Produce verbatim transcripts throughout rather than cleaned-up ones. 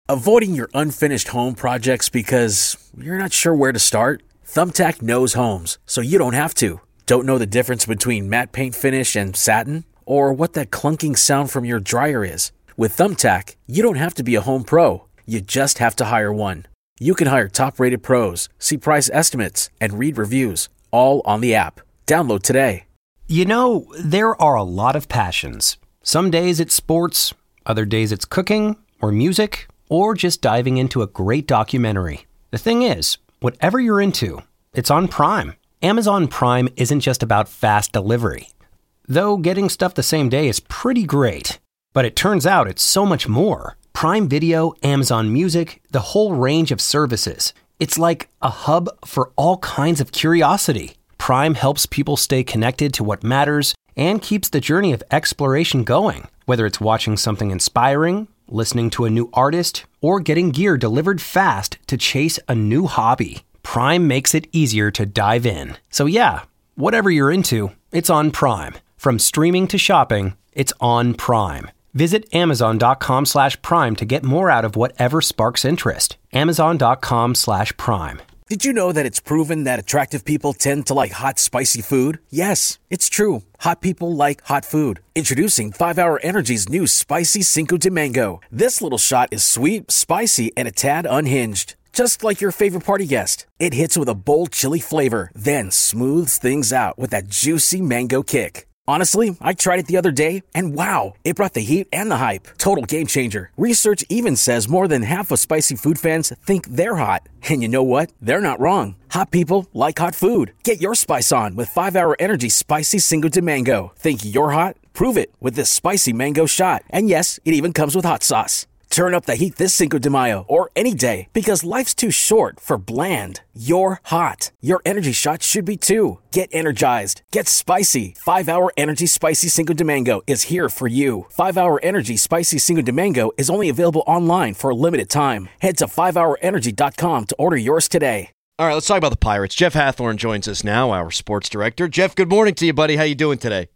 Avoiding your unfinished home projects because you're not sure where to start? Thumbtack knows homes, so you don't have to. Don't know the difference between matte paint finish and satin? Or what that clunking sound from your dryer is? With Thumbtack, you don't have to be a home pro. You just have to hire one. You can hire top-rated pros, see price estimates, and read reviews, all on the app. Download today. You know, there are a lot of passions. Some days it's sports, other days it's cooking or music, or just diving into a great documentary. The thing is, whatever you're into, it's on Prime. Amazon Prime isn't just about fast delivery. Though getting stuff the same day is pretty great. But it turns out it's so much more. Prime Video, Amazon Music, the whole range of services. It's like a hub for all kinds of curiosity. Prime helps people stay connected to what matters and keeps the journey of exploration going. Whether it's watching something inspiring, listening to a new artist, or getting gear delivered fast to chase a new hobby, Prime makes it easier to dive in. So yeah, whatever you're into, it's on Prime. From streaming to shopping, it's on Prime. Visit amazon.com slash prime to get more out of whatever sparks interest. Amazon.com slash prime. Did you know that it's proven that attractive people tend to like hot, spicy food? Yes, it's true. Hot people like hot food. Introducing five hour Energy's new Spicy Cinco de Mango. This little shot is sweet, spicy, and a tad unhinged. Just like your favorite party guest. It hits with a bold chili flavor, then smooths things out with that juicy mango kick. Honestly, I tried it the other day, and wow, it brought the heat and the hype. Total game changer. Research even says more than half of spicy food fans think they're hot. And you know what? They're not wrong. Hot people like hot food. Get your spice on with five hour Energy Spicy Cinco de Mango. Think you're hot? Prove it with this spicy mango shot. And yes, it even comes with hot sauce. Turn up the heat this Cinco de Mayo or any day because life's too short for bland. You're hot. Your energy shot should be too. Get energized. Get spicy. five hour Energy Spicy Cinco de Mango is here for you. five hour Energy Spicy Cinco de Mango is only available online for a limited time. Head to five hour energy dot com to order yours today. All right, let's talk about the Pirates. Jeff Hathhorn joins us now, our sports director. Jeff, good morning to you, buddy. How you doing today?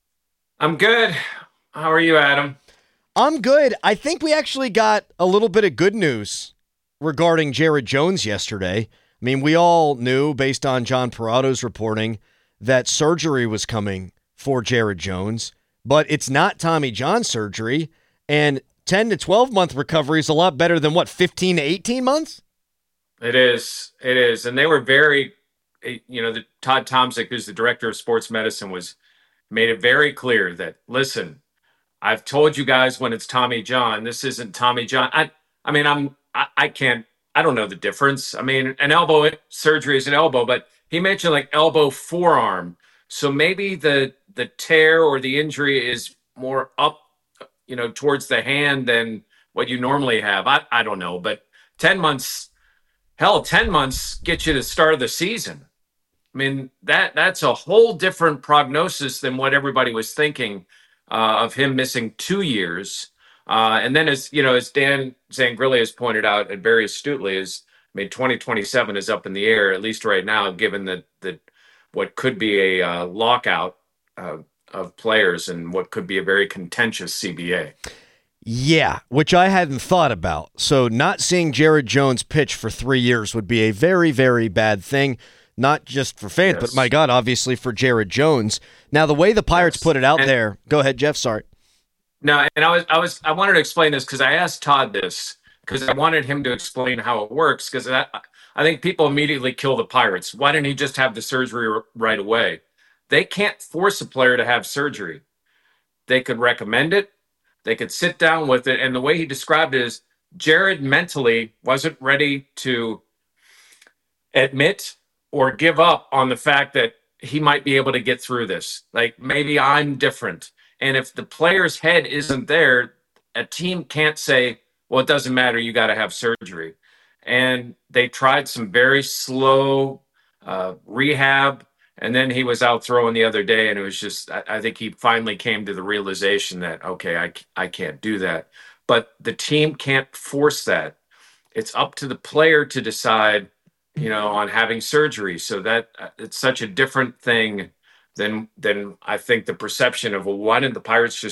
I'm good. How are you, Adam? I'm good. I think we actually got a little bit of good news regarding Jared Jones yesterday. I mean, we all knew, based on John Parato's reporting, that surgery was coming for Jared Jones, but it's not Tommy John surgery, and ten to twelve-month recovery is a lot better than, what, fifteen to eighteen months? It is. It is. And they were very, you know, the Todd Tomczyk, who's the director of sports medicine, was made it very clear that, listen, I've told you guys when it's Tommy John, this isn't Tommy John. I I mean, I'm, I, I can't, I don't know the difference. I mean, an elbow surgery is an elbow, but he mentioned like elbow forearm. So maybe the, the tear or the injury is more up, you know, towards the hand than what you normally have. I, I don't know, but ten months, hell, ten months gets you to the start of the season. I mean, that that's a whole different prognosis than what everybody was thinking. Uh, of him missing two years. Uh, and then as, you know, as Dan Zangrilli has pointed out and very astutely is, I mean, twenty twenty-seven is up in the air, at least right now, given that, that what could be a uh, lockout uh, of players and what could be a very contentious C B A. Yeah, which I hadn't thought about. So not seeing Jared Jones pitch for three years would be a very, very bad thing. Not just for fans, yes, but my God, obviously for Jared Jones. Now, the way the Pirates yes. put it out and, there, go ahead, Jeff. Sorry. No, and I was, I was, I wanted to explain this because I asked Todd this because I wanted him to explain how it works because I, I think people immediately kill the Pirates. Why didn't he just have the surgery right away? They can't force a player to have surgery. They could recommend it. They could sit down with it, and the way he described it is Jared mentally wasn't ready to admit or give up on the fact that he might be able to get through this. Like, maybe I'm different. And if the player's head isn't there, a team can't say, well, it doesn't matter, you got to have surgery. And they tried some very slow uh, rehab, and then he was out throwing the other day, and it was just, I, I think he finally came to the realization that, okay, I, I can't do that. But the team can't force that. It's up to the player to decide, you know, on having surgery. So that uh, it's such a different thing than than I think the perception of, well, why didn't the Pirates just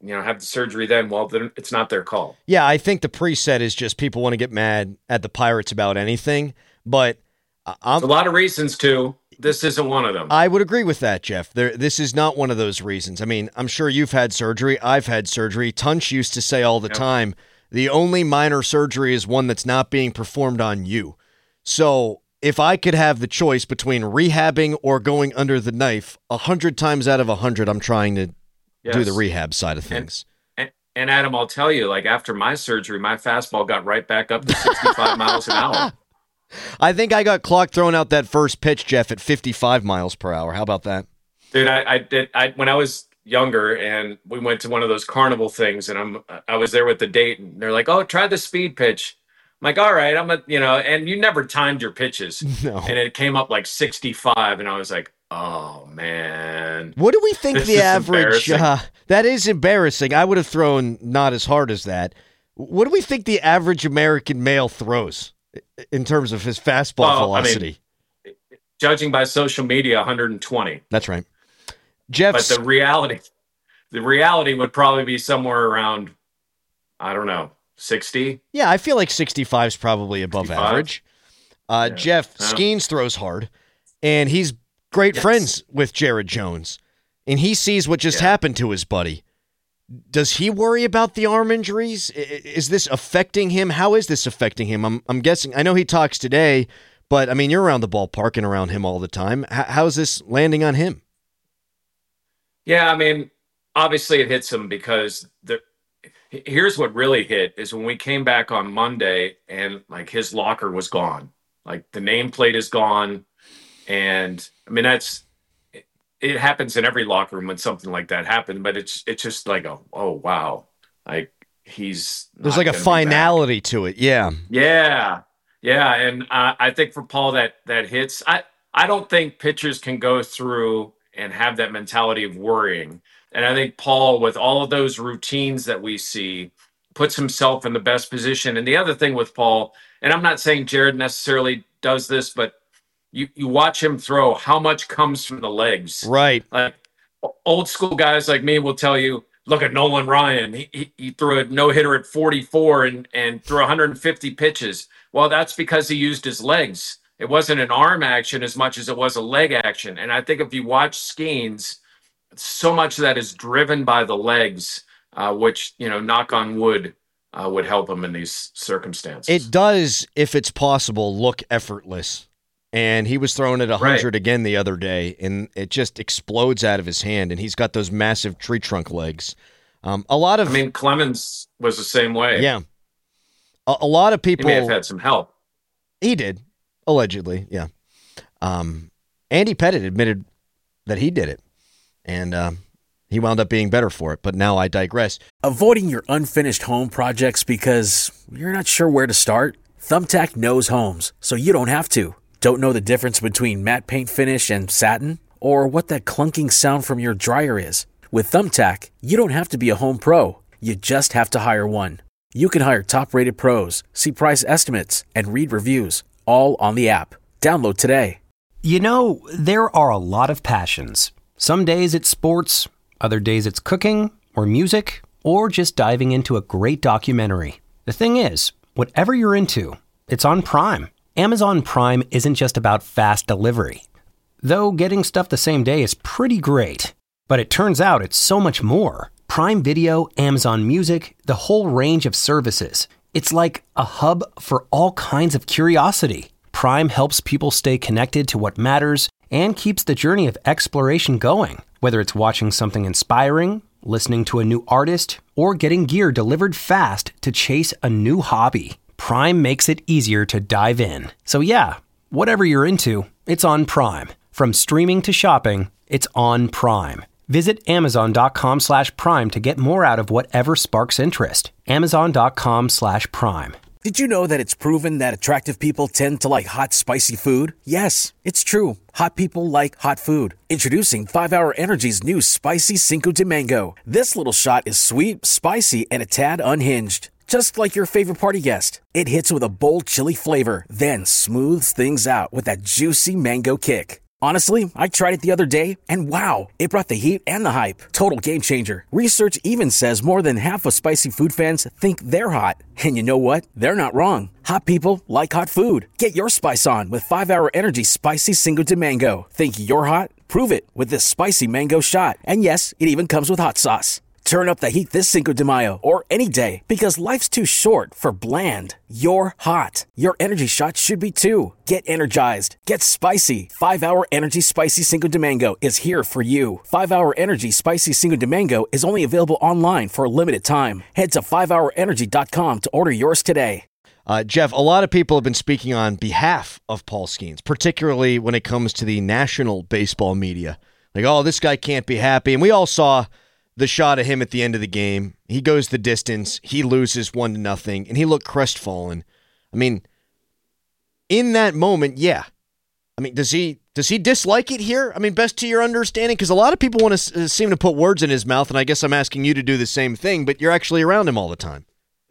you know, have the surgery then, well, then it's not their call. Yeah, I think the preset is just people want to get mad at the Pirates about anything, but I'm, There's a lot of reasons to. This isn't one of them. I would agree with that, Jeff. There, this is not one of those reasons. I mean, I'm sure you've had surgery. I've had surgery. Tunch used to say all the Yep. time, the only minor surgery is one that's not being performed on you. So if I could have the choice between rehabbing or going under the knife, a hundred times out of a hundred, I'm trying to Yes. do the rehab side of things. And, and Adam, I'll tell you, like after my surgery, my fastball got right back up to sixty-five miles an hour. I think I got clocked throwing out that first pitch, Jeff, at fifty-five miles per hour. How about that? Dude, I, I did. I when I was younger, and we went to one of those carnival things, and I'm I was there with the date, and they're like, "Oh, try the speed pitch." I'm like, "All right, I'm a you know," and you never timed your pitches, No. and it came up like sixty-five, and I was like, "Oh man." What do we think This the is average? embarrassing. Uh, that is embarrassing. I would have thrown not as hard as that. What do we think the average American male throws in terms of his fastball Well, I mean, velocity? Judging by social media, one hundred twenty. That's right. Jeff, But the reality, the reality would probably be somewhere around, I don't know, sixty. yeah, I feel like sixty-five is probably above sixty-five? average. Uh, Yeah. Jeff, Yeah. Skeens throws hard, and he's great Yes. friends with Jared Jones, and he sees what just Yeah. happened to his buddy. Does he worry about the arm injuries? I- Is this affecting him? How is this affecting him? I'm, I'm guessing. I know he talks today, but I mean, you're around the ballpark and around him all the time. H- how's this landing on him? Yeah, I mean, obviously it hits him because the here's what really hit is when we came back on Monday and like his locker was gone. Like the nameplate is gone. And I mean that's it, it happens in every locker room when something like that happened, but it's it's just like a oh wow. Like he's There's not like a gonna be back. finality to it. Yeah. Yeah, yeah, and uh, I think for Paul that that hits. I I don't think pitchers can go through and have that mentality of worrying. And I think Paul, with all of those routines that we see, puts himself in the best position. And the other thing with Paul, and I'm not saying Jared necessarily does this, but you you watch him throw, how much comes from the legs. Right. Like old school guys like me will tell you, look at Nolan Ryan. He, he, he threw a no hitter at forty-four and, and threw one hundred fifty pitches. Well, that's because he used his legs. It wasn't an arm action as much as it was a leg action. And I think if you watch Skeens, so much of that is driven by the legs, uh, which, you know, knock on wood, uh, would help him in these circumstances. It does, if it's possible, look effortless. And he was throwing it one hundred Right. again the other day, and it just explodes out of his hand, and he's got those massive tree trunk legs. Um, a lot of, I mean, Clemens was the same way. yeah, a, a lot of He people. may have had some help. He did, allegedly, yeah. Um, Andy Pettit admitted that he did it, and um, he wound up being better for it. But now I digress. Avoiding your unfinished home projects because you're not sure where to start? Thumbtack knows homes, so you don't have to. Don't know the difference between matte paint finish and satin? Or what that clunking sound from your dryer is? With Thumbtack, you don't have to be a home pro. You just have to hire one. You can hire top-rated pros, see price estimates, and read reviews, all on the app. Download today. You know, there are a lot of passions. Some days it's sports, other days it's cooking, or music, or just diving into a great documentary. The thing is, whatever you're into, it's on Prime. Amazon Prime isn't just about fast delivery. Though getting stuff the same day is pretty great. But it turns out it's so much more. Prime Video, Amazon Music, the whole range of services. It's like a hub for all kinds of curiosity. Prime helps people stay connected to what matters and keeps the journey of exploration going. Whether it's watching something inspiring, listening to a new artist, or getting gear delivered fast to chase a new hobby, Prime makes it easier to dive in. So yeah, whatever you're into, it's on Prime. From streaming to shopping, it's on Prime. Visit amazon.com slash prime to get more out of whatever sparks interest. Amazon.com slash prime. Did you know that it's proven that attractive people tend to like hot, spicy food? Yes, it's true. Hot people like hot food. Introducing five hour Energy's new Spicy Cinco de Mango. This little shot is sweet, spicy, and a tad unhinged. Just like your favorite party guest. It hits with a bold chili flavor, then smooths things out with that juicy mango kick. Honestly, I tried it the other day, and wow, it brought the heat and the hype. Total game changer. Research even says more than half of spicy food fans think they're hot. And you know what? They're not wrong. Hot people like hot food. Get your spice on with five hour Energy Spicy Cinco de Mango. Think you're hot? Prove it with this spicy mango shot. And yes, it even comes with hot sauce. Turn up the heat this Cinco de Mayo or any day, because life's too short for bland. You're hot. Your energy shot should be too. Get energized. Get spicy. five hour Energy Spicy Cinco de Mango is here for you. five hour Energy Spicy Cinco de Mango is only available online for a limited time. Head to five hour energy dot com to order yours today. Uh, Jeff, a lot of people have been speaking on behalf of Paul Skeens, particularly when it comes to the national baseball media. Like, oh, this guy can't be happy. And we all saw the shot of him at the end of the game. He goes the distance. He loses one to nothing, and he looked crestfallen. I mean, in that moment, yeah. I mean, does he does he dislike it here? I mean, best to your understanding, because a lot of people want to uh, seem to put words in his mouth, and I guess I'm asking you to do the same thing. But you're actually around him all the time.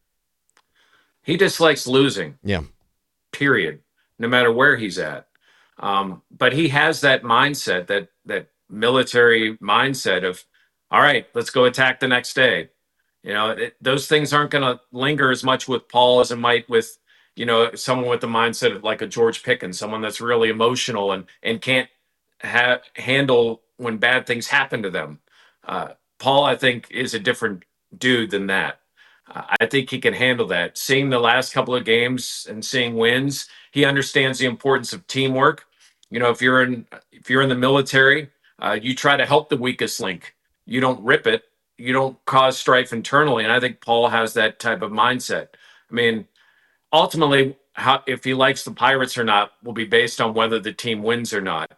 He dislikes losing. Yeah. Period. No matter where he's at. Um, but he has that mindset, that that military mindset of, all right, let's go attack the next day. You know, it, those things aren't going to linger as much with Paul as it might with, you know, someone with the mindset of like a George Pickens, someone that's really emotional and and can't ha- handle when bad things happen to them. Uh, Paul, I think, is a different dude than that. Uh, I think he can handle that. Seeing the last couple of games and seeing wins, he understands the importance of teamwork. You know, if you're in if you're in the military, uh, you try to help the weakest link. You don't rip it. You don't cause strife internally. And I think Paul has that type of mindset. I mean, ultimately, how, if he likes the Pirates or not will be based on whether the team wins or not.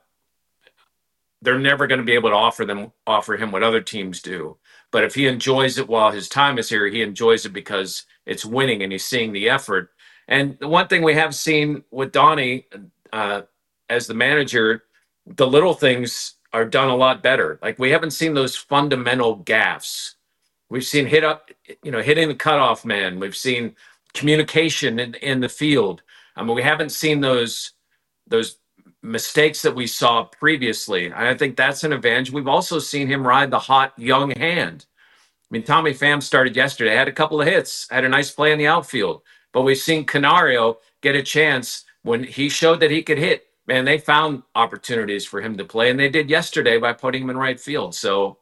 They're never going to be able to offer them offer him what other teams do. But if he enjoys it while his time is here, he enjoys it because it's winning and he's seeing the effort. And the one thing we have seen with Donnie uh, as the manager, the little things are done a lot better. Like, we haven't seen those fundamental gaffes. We've seen hit up, you know, hitting the cutoff man. We've seen communication in, in the field. I mean, we haven't seen those those mistakes that we saw previously. And I think that's an advantage. We've also seen him ride the hot young hand. I mean, Tommy Pham started yesterday, had a couple of hits, had a nice play in the outfield. But we've seen Canario get a chance when he showed that he could hit. Man, they found opportunities for him to play, and they did yesterday by putting him in right field. So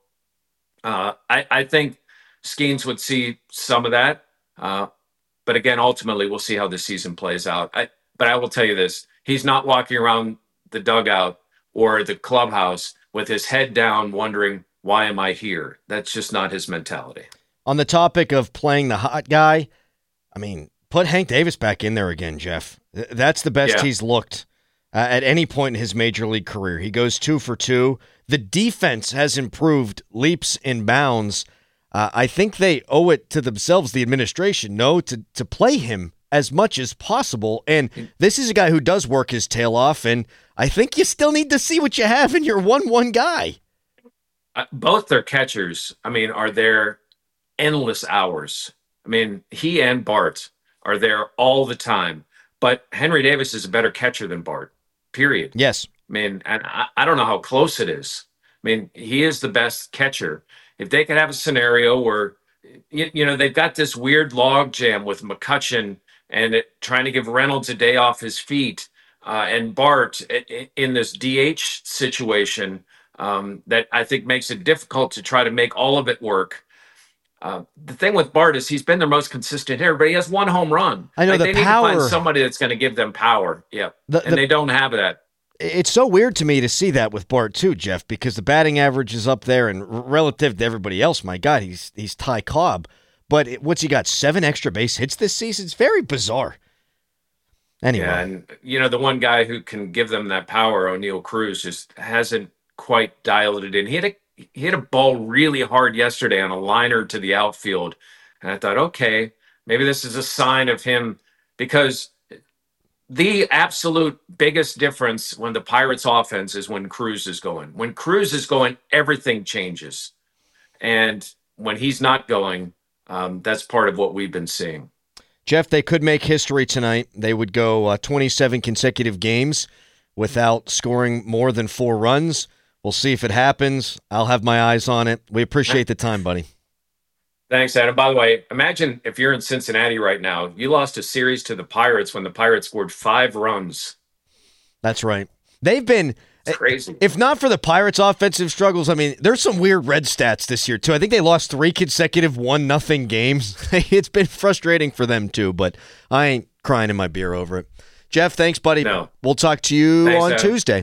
uh, I, I think Skeens would see some of that. Uh, but again, ultimately, we'll see how the season plays out. I, but I will tell you this. He's not walking around the dugout or the clubhouse with his head down wondering, why am I here? That's just not his mentality. On the topic of playing the hot guy, I mean, put Hank Davis back in there again, Jeff. That's the best yeah. he's looked uh, at any point in his major league career. He goes two for two. The defense has improved leaps and bounds. Uh, I think they owe it to themselves, the administration, no, to, to play him as much as possible. And this is a guy who does work his tail off, and I think you still need to see what you have in your one one guy. Uh, both their catchers, I mean, are there endless hours. I mean, he and Bart are there all the time. But Henry Davis is a better catcher than Bart, period. Yes. I mean, and I, I don't know how close it is. I mean, he is the best catcher. If they could have a scenario where, you, you know, they've got this weird log jam with McCutchen and it, trying to give Reynolds a day off his feet, uh, and Bart in, in this D H situation um, that I think makes it difficult to try to make all of it work. Uh, the thing with Bart is he's been their most consistent hitter, but he has one home run. I know like the they power. Need to find somebody that's going to give them power. Yeah, the, and the, they don't have that. It's so weird to me to see that with Bart too, Jeff, because the batting average is up there, and relative to everybody else, my God, he's he's Ty Cobb. But it, what's he got? Seven extra base hits this season. It's very bizarre. Anyway, yeah, and you know the one guy who can give them that power, O'Neal Cruz, just hasn't quite dialed it in. He had a he hit a ball really hard yesterday on a liner to the outfield, and I thought, okay, maybe this is a sign of him, because the absolute biggest difference when the Pirates offense is when Cruz is going. When Cruz is going, everything changes. And when he's not going, um, that's part of what we've been seeing. Jeff, they could make history tonight. They would go uh, twenty-seven consecutive games without scoring more than four runs. We'll see if it happens. I'll have my eyes on it. We appreciate the time, buddy. Thanks, Adam. By the way, imagine if you're in Cincinnati right now, you lost a series to the Pirates when the Pirates scored five runs. That's right. They've been it's crazy. If not for the Pirates' offensive struggles, I mean, there's some weird red stats this year, too. I think they lost three consecutive one nothing games. It's been frustrating for them, too, but I ain't crying in my beer over it. Jeff, thanks, buddy. No. We'll talk to you Thanks, on Adam. Tuesday.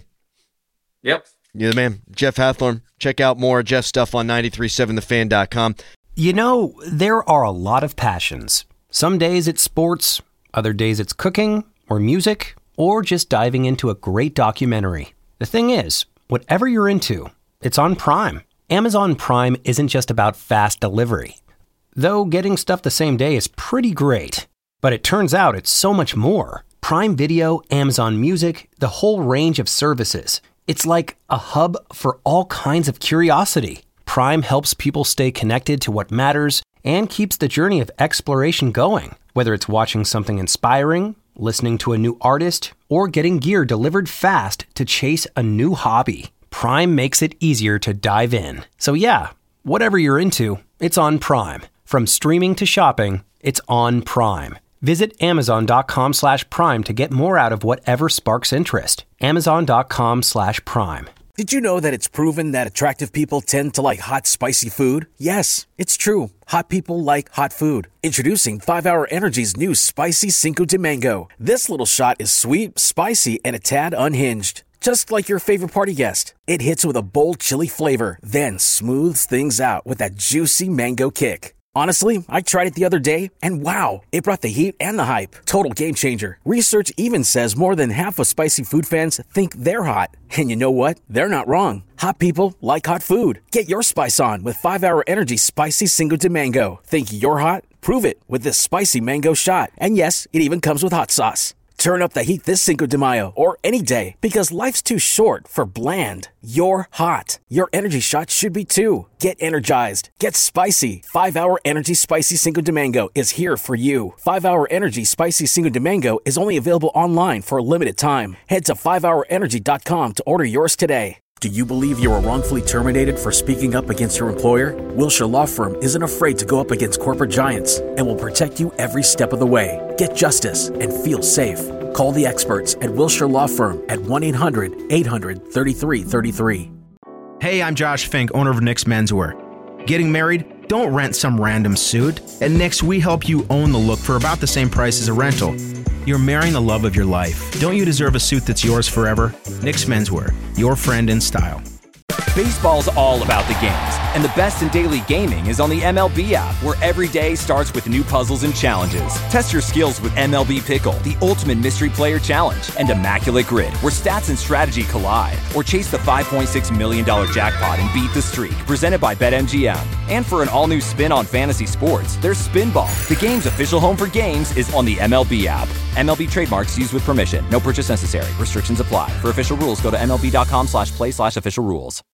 Yep. You're the man. Jeff Hathorn. Check out more of Jeff's stuff on nine three seven the fan dot com. You know, there are a lot of passions. Some days it's sports, other days it's cooking or music, or just diving into a great documentary. The thing is, whatever you're into, it's on Prime. Amazon Prime isn't just about fast delivery. Though getting stuff the same day is pretty great. But it turns out it's so much more. Prime Video, Amazon Music, the whole range of services. It's like a hub for all kinds of curiosity. Prime helps people stay connected to what matters and keeps the journey of exploration going. Whether it's watching something inspiring, listening to a new artist, or getting gear delivered fast to chase a new hobby, Prime makes it easier to dive in. So yeah, whatever you're into, it's on Prime. From streaming to shopping, it's on Prime. Visit amazon.com slash prime to get more out of whatever sparks interest. Amazon.com slash prime. Did you know that it's proven that attractive people tend to like hot, spicy food? Yes, it's true. Hot people like hot food. Introducing five hour Energy's new Spicy Cinco de Mango. This little shot is sweet, spicy, and a tad unhinged. Just like your favorite party guest. It hits with a bold chili flavor, then smooths things out with that juicy mango kick. Honestly, I tried it the other day, and wow, it brought the heat and the hype. Total game changer. Research even says more than half of spicy food fans think they're hot. And you know what? They're not wrong. Hot people like hot food. Get your spice on with five hour Energy Spicy Cinco de Mango. Think you're hot? Prove it with this spicy mango shot. And yes, it even comes with hot sauce. Turn up the heat this Cinco de Mayo or any day because life's too short for bland. You're hot. Your energy shot should be too. Get energized. Get spicy. five hour Energy Spicy Cinco de Mango is here for you. five hour Energy Spicy Cinco de Mango is only available online for a limited time. Head to five hour energy dot com to order yours today. Do you believe you were wrongfully terminated for speaking up against your employer? Wilshire Law Firm isn't afraid to go up against corporate giants and will protect you every step of the way. Get justice and feel safe. Call the experts at Wilshire Law Firm at one eight hundred eight hundred thirty-three thirty-three. Hey, I'm Josh Fink, owner of Nick's Menswear. Getting married? Don't rent some random suit. At Nick's, we help you own the look for about the same price as a rental. You're marrying the love of your life. Don't you deserve a suit that's yours forever? Nick's Menswear, your friend in style. Baseball's all about the games, and the best in daily gaming is on the M L B app, where every day starts with new puzzles and challenges. Test your skills with M L B Pickle, the ultimate mystery player challenge, and Immaculate Grid, where stats and strategy collide. Or chase the five point six million dollars jackpot and beat the streak, presented by BetMGM. And for an all-new spin on fantasy sports, there's Spinball. The game's official home for games is on the M L B app. M L B trademarks used with permission. No purchase necessary. Restrictions apply. For official rules, go to M L B dot com slash play slash official rules.